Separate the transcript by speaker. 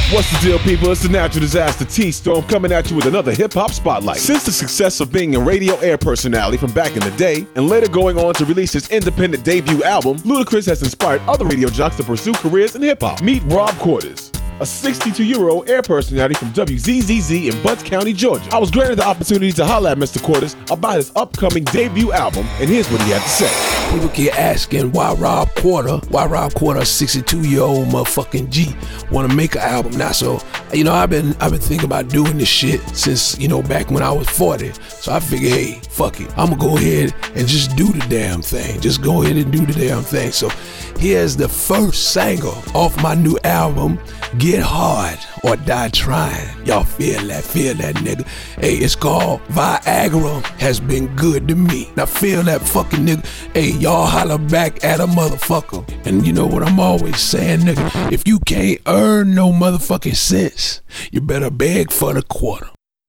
Speaker 1: What's the deal, people? It's the Natural Disaster T-Storm coming at you with another hip-hop spotlight. Since the success of being a radio air personality from back in the day, and later going on to release his independent debut album, Ludacris has inspired other radio jocks to pursue careers in hip-hop. Meet Rob Quarters, a 62-year-old air personality from WZZZ in Butts County, Georgia. I was granted the opportunity to holler at Mr. Quarters about his upcoming debut album, and here's what he had to say.
Speaker 2: People keep asking why Rob Quarter, a 62-year-old motherfucking G, want to make an album now. So, I've been thinking about doing this shit since, back when I was 40. So I figured, hey, fuck it. I'm gonna go ahead and just do the damn thing. Just go ahead and do the damn thing. So here's the first single off my new album, Get Hard or Die Trying. Y'all feel that, nigga. Hey, it's called Viagra Has Been Good to Me. Now feel that fucking nigga. Hey, y'all holler back at a motherfucker. And you know what I'm always saying, nigga? If you can't earn no motherfucking sense, you better beg for the quarter.